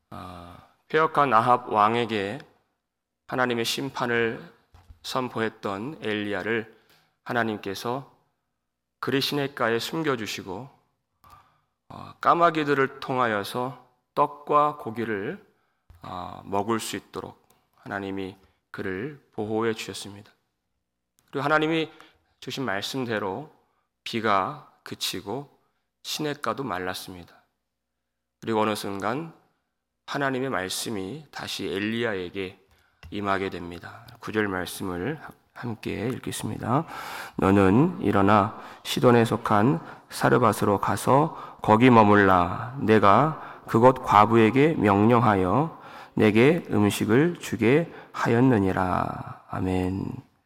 패역한 아합 왕에게 하나님의 심판을 선포했던 엘리야를 하나님께서 그리 시냇가에 숨겨주시고 까마귀들을 통하여서 떡과 고기를 먹을 수 있도록 하나님이 그를 보호해 주셨습니다. 그리고 하나님이 주신 말씀대로 비가 그치고 시냇가도 말랐습니다. 그리고 어느 순간 하나님의 말씀이 다시 엘리야에게 임하게 됩니다. 9절 말씀을 함께 읽겠습니다. 너는 일어나 시돈에 속한 사르밧으로 가서 거기 머물라. 내가 그곳 과부에게 명령하여 내게 음식을 주게 하였느니라. 아멘.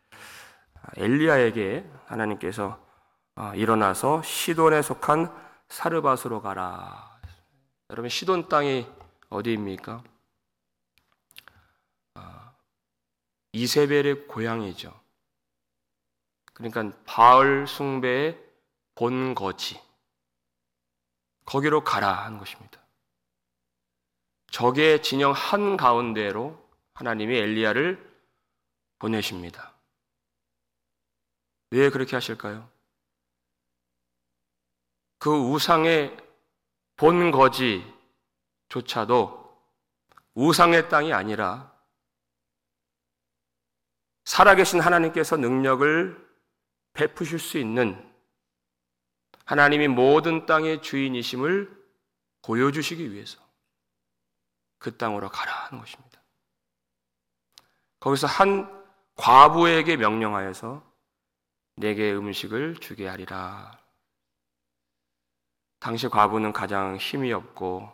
엘리야에게 하나님께서 일어나서 시돈에 속한 사르밧으로 가라. 여러분, 시돈 땅이 어디입니까? 이세벨의 고향이죠. 그러니까 바알 숭배의 본거지. 거기로 가라 하는 것입니다. 적의 진영 한가운데로 하나님이 엘리야를 보내십니다. 왜 그렇게 하실까요? 그 우상의 본거지조차도 우상의 땅이 아니라 살아계신 하나님께서 능력을 베푸실 수 있는 하나님이 모든 땅의 주인이심을 보여주시기 위해서 그 땅으로 가라 하는 것입니다. 거기서 한 과부에게 명령하여서 내게 음식을 주게 하리라. 당시 과부는 가장 힘이 없고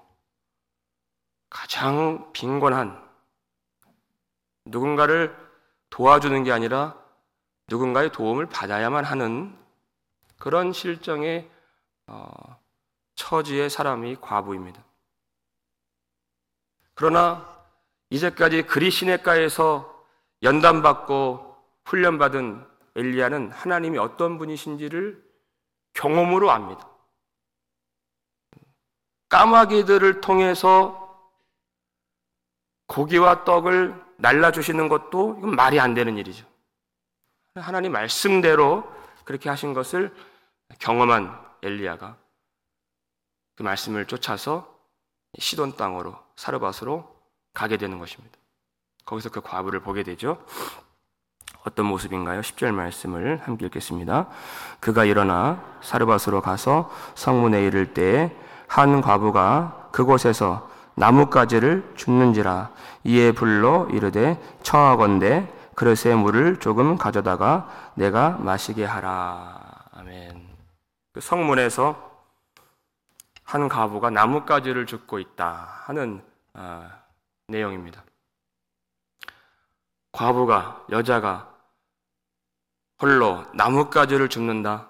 가장 빈곤한, 누군가를 도와주는 게 아니라 누군가의 도움을 받아야만 하는 그런 실정의 처지의 사람이 과부입니다. 그러나 이제까지 그리 시냇가에서 연단받고 훈련받은 엘리야는 하나님이 어떤 분이신지를 경험으로 압니다. 까마귀들을 통해서 고기와 떡을 날라주시는 것도 이건 말이 안 되는 일이죠. 하나님 말씀대로 그렇게 하신 것을 경험한 엘리야가 그 말씀을 쫓아서 시돈 땅으로, 사르밧으로 가게 되는 것입니다. 거기서 그 과부를 보게 되죠. 어떤 모습인가요? 10절 말씀을 함께 읽겠습니다. 그가 일어나 사르밧으로 가서 성문에 이를 때에 한 과부가 그곳에서 나뭇가지를 줍는지라. 이에 불러 이르되 청하건대 그릇에 물을 조금 가져다가 내가 마시게 하라. 아멘. 그 성문에서 한 과부가 나뭇가지를 줍고 있다 하는 내용입니다. 과부가, 여자가 홀로 나뭇가지를 줍는다.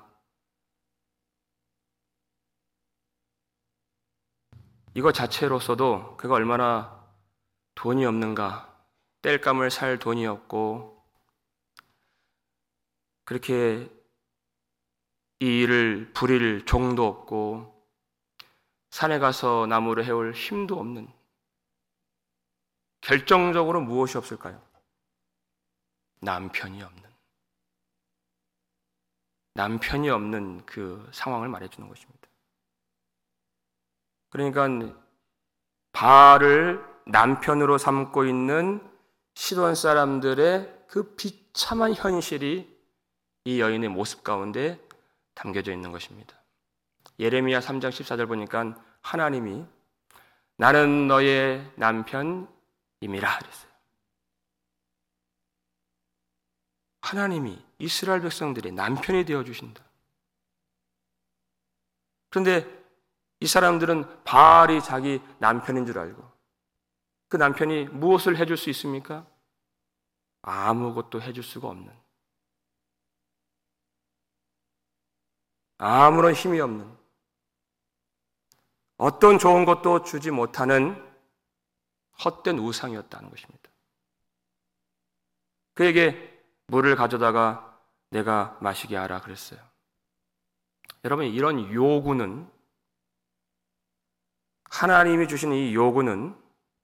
이거 자체로서도 그가 얼마나 돈이 없는가, 땔감을 살 돈이 없고 그렇게 이 일을 부릴 종도 없고 산에 가서 나무를 해올 힘도 없는, 결정적으로 무엇이 없을까요? 남편이 없는 그 상황을 말해주는 것입니다. 그러니까 바알을 남편으로 삼고 있는 시돈 사람들의 그 비참한 현실이 이 여인의 모습 가운데 담겨져 있는 것입니다. 예레미야 3장 14절 보니까 하나님이 나는 너의 남편임이라 그랬어요. 하나님이 이스라엘 백성들의 남편이 되어주신다. 그런데 이 사람들은 바알이 자기 남편인 줄 알고 그 남편이 무엇을 해줄 수 있습니까? 아무것도 해줄 수가 없는, 아무런 힘이 없는, 어떤 좋은 것도 주지 못하는 헛된 우상이었다는 것입니다. 그에게 물을 가져다가 내가 마시게 하라 그랬어요. 여러분, 이런 요구는, 하나님이 주신 이 요구는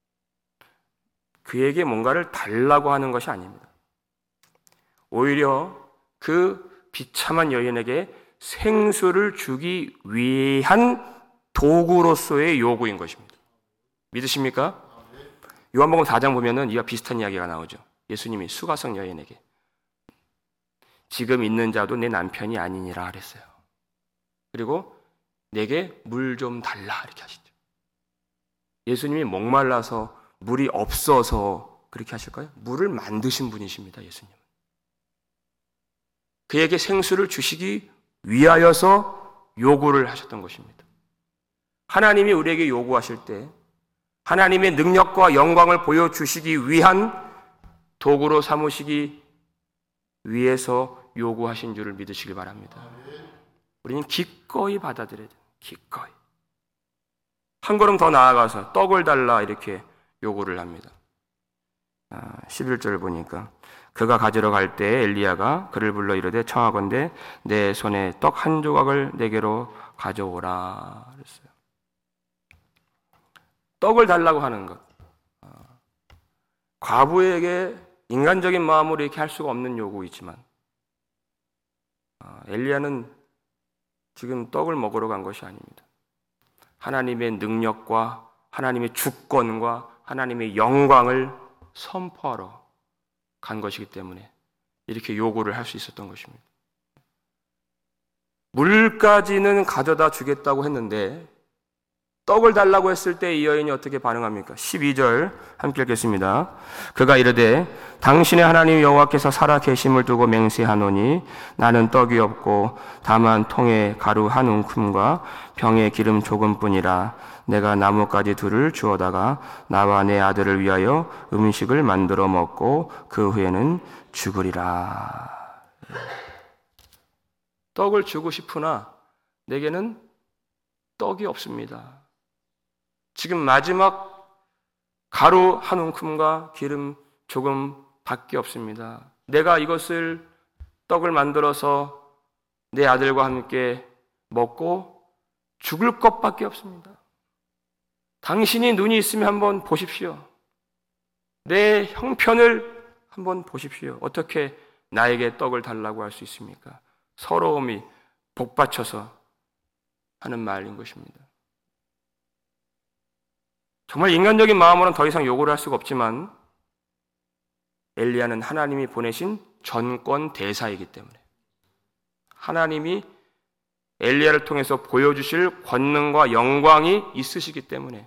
그에게 뭔가를 달라고 하는 것이 아닙니다. 오히려 그 비참한 여인에게 생수를 주기 위한 도구로서의 요구인 것입니다. 믿으십니까? 요한복음 4장 보면은 이와 비슷한 이야기가 나오죠. 예수님이 수가성 여인에게 지금 있는 자도 내 남편이 아니니라 그랬어요. 그리고 내게 물 좀 달라 이렇게 하시죠. 예수님이 목말라서 물이 없어서 그렇게 하실까요? 물을 만드신 분이십니다. 예수님은. 그에게 생수를 주시기 위하여서 요구를 하셨던 것입니다. 하나님이 우리에게 요구하실 때 하나님의 능력과 영광을 보여주시기 위한 도구로 삼으시기 위해서 요구하신 줄을 믿으시길 바랍니다. 우리는 기꺼이 받아들여야 돼요. 기꺼이. 한 걸음 더 나아가서 떡을 달라 이렇게 요구를 합니다. 11절 보니까 그가 가지러 갈 때 엘리야가 그를 불러 이르되 청하건대 내 손에 떡 한 조각을 내게로 가져오라 그랬어요. 떡을 달라고 하는 것. 과부에게 인간적인 마음으로 이렇게 할 수가 없는 요구이지만 엘리야는 지금 떡을 먹으러 간 것이 아닙니다. 하나님의 능력과 하나님의 주권과 하나님의 영광을 선포하러 간 것이기 때문에 이렇게 요구를 할 수 있었던 것입니다. 물까지는 가져다 주겠다고 했는데 떡을 달라고 했을 때 이 여인이 어떻게 반응합니까? 12절 함께 읽겠습니다. 그가 이르되 당신의 하나님 여호와께서 살아 계심을 두고 맹세하노니 나는 떡이 없고 다만 통에 가루 한 움큼과 병에 기름 조금뿐이라 내가 나뭇가지 둘을 주어다가 나와 내 아들을 위하여 음식을 만들어 먹고 그 후에는 죽으리라. 떡을 주고 싶으나 내게는 떡이 없습니다. 지금 마지막 가루 한 움큼과 기름 조금 밖에 없습니다. 내가 이것을 떡을 만들어서 내 아들과 함께 먹고 죽을 것밖에 없습니다. 당신이 눈이 있으면 한번 보십시오. 내 형편을 한번 보십시오. 어떻게 나에게 떡을 달라고 할 수 있습니까? 서러움이 복받쳐서 하는 말인 것입니다. 정말 인간적인 마음으로는 더 이상 요구를 할 수가 없지만 엘리야는 하나님이 보내신 전권 대사이기 때문에 하나님이 엘리야를 통해서 보여주실 권능과 영광이 있으시기 때문에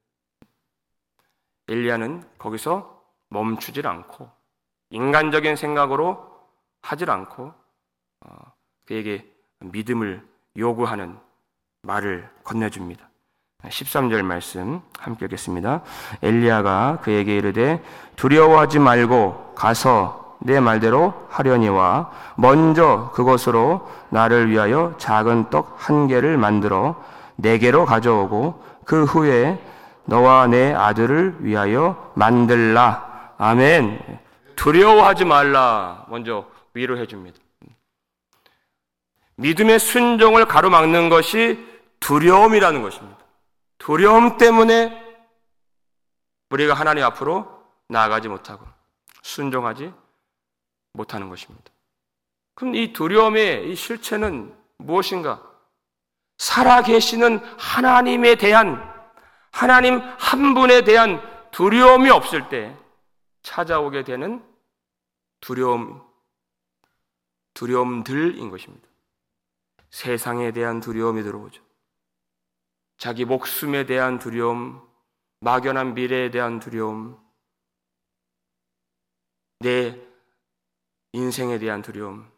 엘리야는 거기서 멈추질 않고 인간적인 생각으로 하질 않고 그에게 믿음을 요구하는 말을 건네줍니다. 13절 말씀 함께 읽겠습니다. 엘리야가 그에게 이르되 두려워하지 말고 가서 내 말대로 하려니와 먼저 그것으로 나를 위하여 작은 떡 한 개를 만들어 내게로 가져오고 그 후에 너와 내 아들을 위하여 만들라. 아멘. 두려워하지 말라. 먼저 위로해 줍니다. 믿음의 순종을 가로막는 것이 두려움이라는 것입니다. 두려움 때문에 우리가 하나님 앞으로 나아가지 못하고 순종하지 못하는 것입니다. 그럼 이 두려움의 이 실체는 무엇인가? 살아계시는 하나님에 대한, 하나님 한 분에 대한 두려움이 없을 때 찾아오게 되는 두려움들인 것입니다. 세상에 대한 두려움이 들어오죠. 자기 목숨에 대한 두려움, 막연한 미래에 대한 두려움, 내 인생에 대한 두려움,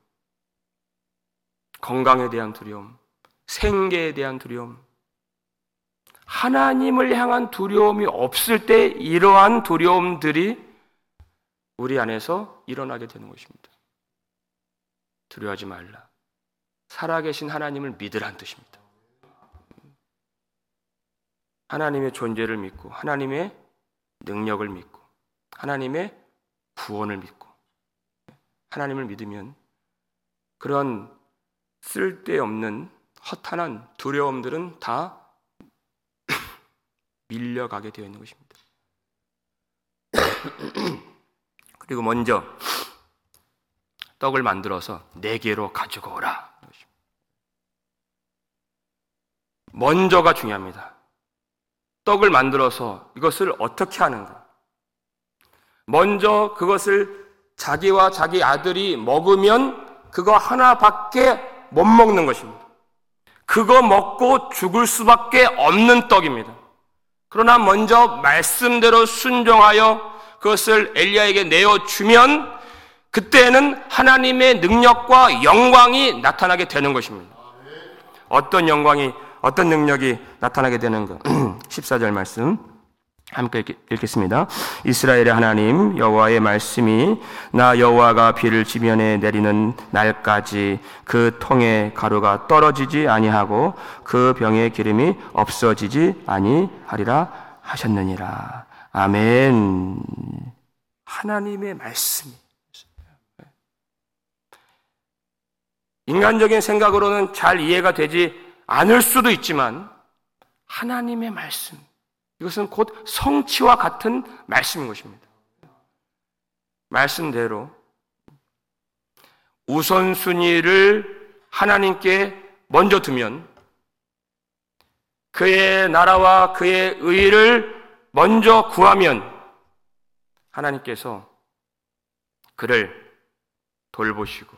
건강에 대한 두려움, 생계에 대한 두려움. 하나님을 향한 두려움이 없을 때 이러한 두려움들이 우리 안에서 일어나게 되는 것입니다. 두려워하지 말라. 살아계신 하나님을 믿으라는 뜻입니다. 하나님의 존재를 믿고 하나님의 능력을 믿고 하나님의 구원을 믿고 하나님을 믿으면 그런 쓸데없는 허탄한 두려움들은 다 밀려가게 되어 있는 것입니다. 그리고 먼저 떡을 만들어서 4개로 가지고 오라. 먼저가 중요합니다. 떡을 만들어서 이것을 어떻게 하는가? 먼저 그것을 자기와 자기 아들이 먹으면 그거 하나밖에 못 먹는 것입니다. 그거 먹고 죽을 수밖에 없는 떡입니다. 그러나 먼저 말씀대로 순종하여 그것을 엘리야에게 내어주면 그때는 하나님의 능력과 영광이 나타나게 되는 것입니다. 어떤 영광이, 어떤 능력이 나타나게 되는가? 14절 말씀 함께 읽겠습니다. 이스라엘의 하나님 여호와의 말씀이 나 여호와가 비를 지면에 내리는 날까지 그 통에 가루가 떨어지지 아니하고 그 병에 기름이 없어지지 아니하리라 하셨느니라. 아멘. 하나님의 말씀이 인간적인 생각으로는 잘 이해가 되지 않을 수도 있지만 하나님의 말씀, 이것은 곧 성취와 같은 말씀인 것입니다. 말씀대로 우선순위를 하나님께 먼저 두면, 그의 나라와 그의 의를 먼저 구하면 하나님께서 그를 돌보시고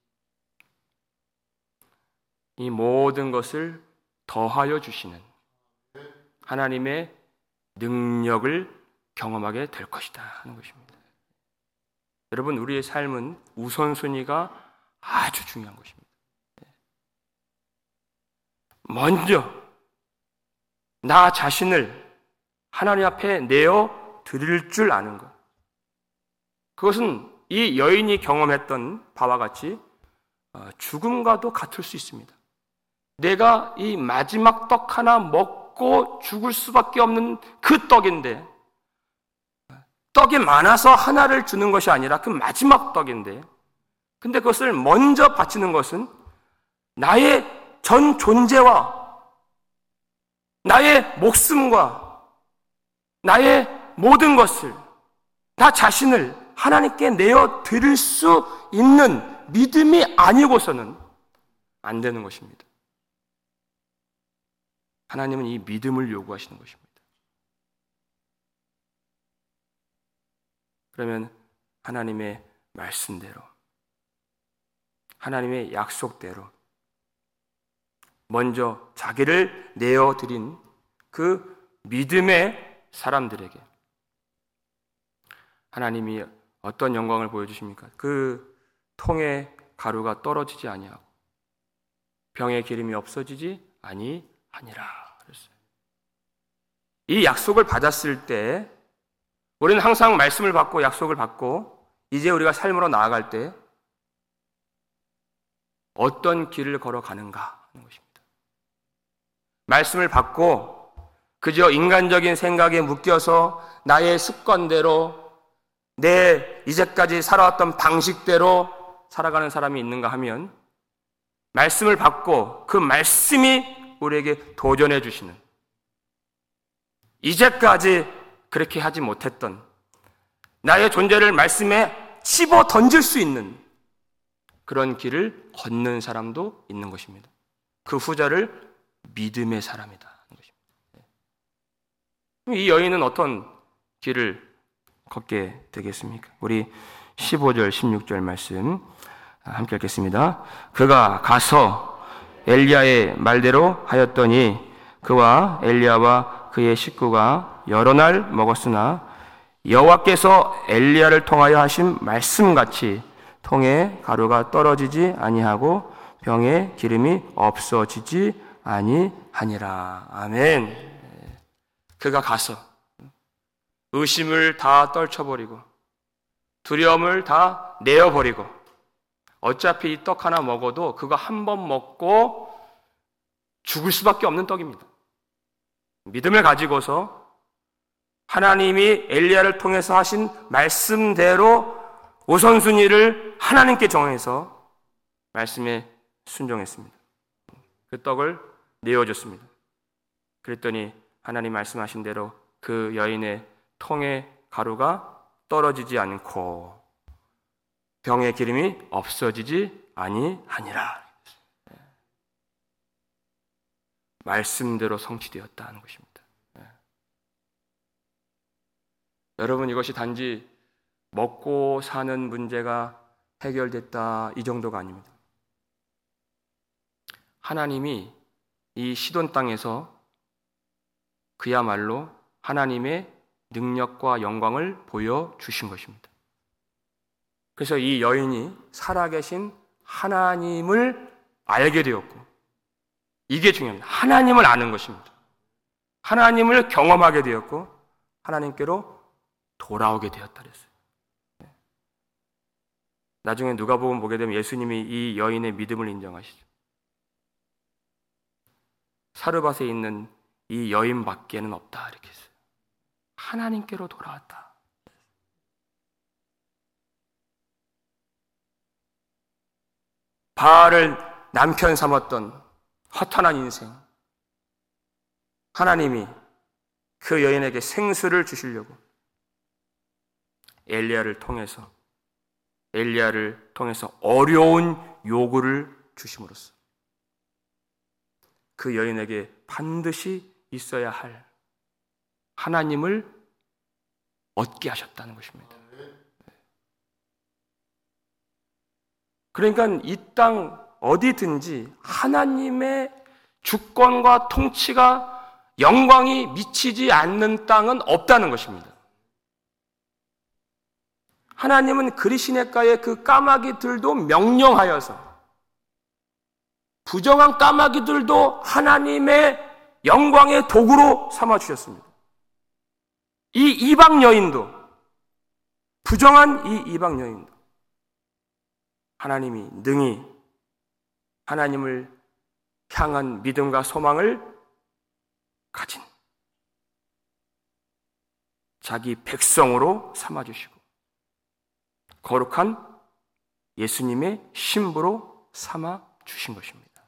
이 모든 것을 더하여 주시는 하나님의 능력을 경험하게 될 것이다 하는 것입니다. 여러분, 우리의 삶은 우선순위가 아주 중요한 것입니다. 먼저 나 자신을 하나님 앞에 내어 드릴 줄 아는 것, 그것은 이 여인이 경험했던 바와 같이 죽음과도 같을 수 있습니다. 내가 이 마지막 떡 하나 먹고 죽을 수밖에 없는 그 떡인데, 떡이 많아서 하나를 주는 것이 아니라 그 마지막 떡인데, 근데 그것을 먼저 바치는 것은 나의 전 존재와 나의 목숨과 나의 모든 것을, 나 자신을 하나님께 내어 드릴 수 있는 믿음이 아니고서는 안 되는 것입니다. 하나님은 이 믿음을 요구하시는 것입니다. 그러면 하나님의 말씀대로, 하나님의 약속대로 먼저 자기를 내어드린 그 믿음의 사람들에게 하나님이 어떤 영광을 보여주십니까? 그 통에 가루가 떨어지지 아니하고 병에 기름이 없어지지 아니하니라 그랬어요. 이 약속을 받았을 때 우리는 항상 말씀을 받고 약속을 받고 이제 우리가 삶으로 나아갈 때 어떤 길을 걸어가는가 하는 것입니다. 말씀을 받고 그저 인간적인 생각에 묶여서 나의 습관대로 내 이제까지 살아왔던 방식대로 살아가는 사람이 있는가 하면, 말씀을 받고 그 말씀이 우리에게 도전해 주시는, 이제까지 그렇게 하지 못했던 나의 존재를 말씀에 집어 던질 수 있는 그런 길을 걷는 사람도 있는 것입니다. 그 후자를 믿음의 사람이다 하는 것입니다. 이 여인은 어떤 길을 걷게 되겠습니까? 우리 15절, 16절 말씀 함께 읽겠습니다. 그가 가서 엘리야의 말대로 하였더니 그와 엘리야와 그의 식구가 여러 날 먹었으나 여호와께서 엘리야를 통하여 하신 말씀같이 통에 가루가 떨어지지 아니하고 병에 기름이 없어지지 아니하니라. 아멘. 그가 가서 의심을 다 떨쳐버리고 두려움을 다 내어버리고, 어차피 이 떡 하나 먹어도 그거 한 번 먹고 죽을 수밖에 없는 떡입니다. 믿음을 가지고서 하나님이 엘리야를 통해서 하신 말씀대로 우선순위를 하나님께 정해서 말씀에 순종했습니다. 그 떡을 내어줬습니다. 그랬더니 하나님 말씀하신 대로 그 여인의 통에 가루가 떨어지지 않고 병의 기름이 없어지지 아니하니라. 말씀대로 성취되었다 하는 것입니다. 여러분, 이것이 단지 먹고 사는 문제가 해결됐다 이 정도가 아닙니다. 하나님이 이 시돈 땅에서 그야말로 하나님의 능력과 영광을 보여주신 것입니다. 그래서 이 여인이 살아계신 하나님을 알게 되었고, 이게 중요합니다. 하나님을 아는 것입니다. 하나님을 경험하게 되었고 하나님께로 돌아오게 되었다 그랬어요. 나중에 누가복음 보게 되면 예수님이 이 여인의 믿음을 인정하시죠. 사르밧에 있는 이 여인밖에는 없다 이렇게 했어요. 하나님께로 돌아왔다. 바알을 남편 삼았던 허탄한 인생, 하나님이 그 여인에게 생수를 주시려고 엘리야를 통해서 어려운 요구를 주심으로써 그 여인에게 반드시 있어야 할 하나님을 얻게 하셨다는 것입니다. 그러니까 이 땅 어디든지 하나님의 주권과 통치가 영광이 미치지 않는 땅은 없다는 것입니다. 하나님은 그리시네가의 그 까마귀들도 명령하여서 부정한 까마귀들도 하나님의 영광의 도구로 삼아주셨습니다. 이 이방 여인도, 부정한 이 이방 여인도 하나님이 능히 하나님을 향한 믿음과 소망을 가진 자기 백성으로 삼아주시고 거룩한 예수님의 신부로 삼아주신 것입니다.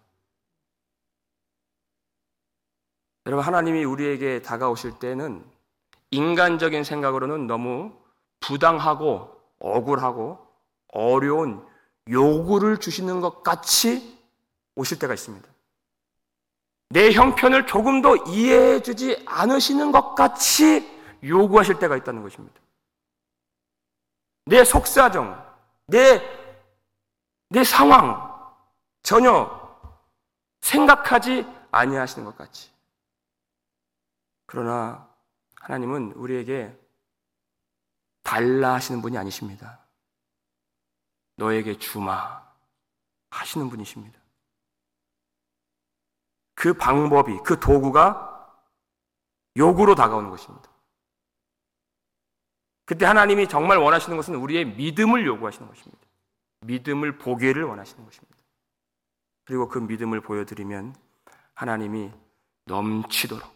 여러분, 하나님이 우리에게 다가오실 때는 인간적인 생각으로는 너무 부당하고 억울하고 어려운 요구를 주시는 것 같이 오실 때가 있습니다. 내 형편을 조금 더 이해해 주지 않으시는 것 같이 요구하실 때가 있다는 것입니다. 내 속사정, 내 상황 전혀 생각하지 아니하시는 것 같이. 그러나 하나님은 우리에게 달라 하시는 분이 아니십니다. 너에게 주마 하시는 분이십니다. 그 방법이, 그 도구가 요구로 다가오는 것입니다. 그때 하나님이 정말 원하시는 것은 우리의 믿음을 요구하시는 것입니다. 믿음을 보기를 원하시는 것입니다. 그리고 그 믿음을 보여드리면 하나님이 넘치도록,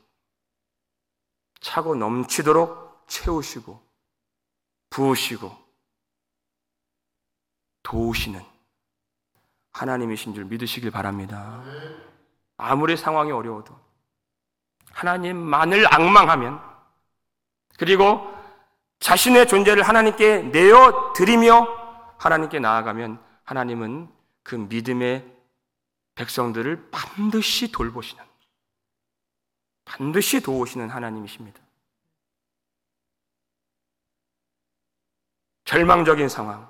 차고 넘치도록 채우시고 부으시고 도우시는 하나님이신 줄 믿으시길 바랍니다. 아무리 상황이 어려워도 하나님만을 앙망하면, 그리고 자신의 존재를 하나님께 내어드리며 하나님께 나아가면 하나님은 그 믿음의 백성들을 반드시 돌보시는, 반드시 도우시는 하나님이십니다. 절망적인 상황,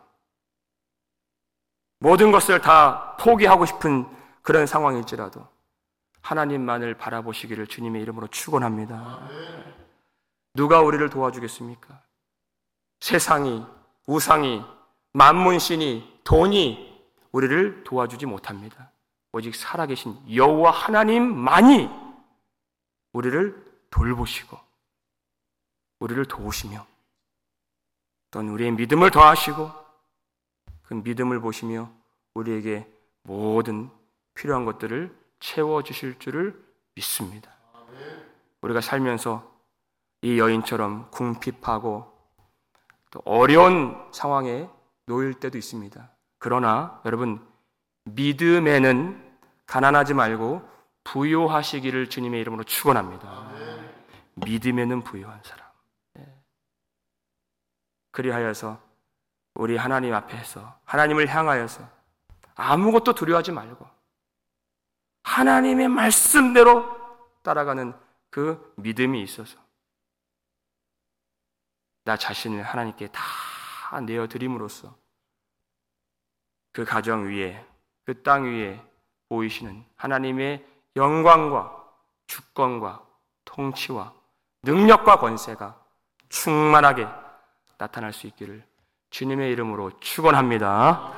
모든 것을 다 포기하고 싶은 그런 상황일지라도 하나님만을 바라보시기를 주님의 이름으로 축원합니다. 누가 우리를 도와주겠습니까? 세상이, 우상이, 만문신이, 돈이 우리를 도와주지 못합니다. 오직 살아계신 여호와 하나님만이 우리를 돌보시고 우리를 도우시며 또는 우리의 믿음을 더하시고 그 믿음을 보시며 우리에게 모든 필요한 것들을 채워주실 줄을 믿습니다. 우리가 살면서 이 여인처럼 궁핍하고 또 어려운 상황에 놓일 때도 있습니다. 그러나 여러분, 믿음에는 가난하지 말고 부요하시기를 주님의 이름으로 축원합니다. 믿음에는 부요한 사람. 그리하여서 우리 하나님 앞에서 하나님을 향하여서 아무것도 두려워하지 말고 하나님의 말씀대로 따라가는 그 믿음이 있어서 나 자신을 하나님께 다 내어드림으로써 그 가정 위에, 그 땅 위에 보이시는 하나님의 영광과 주권과 통치와 능력과 권세가 충만하게 나타날 수 있기를 주님의 이름으로 축원합니다.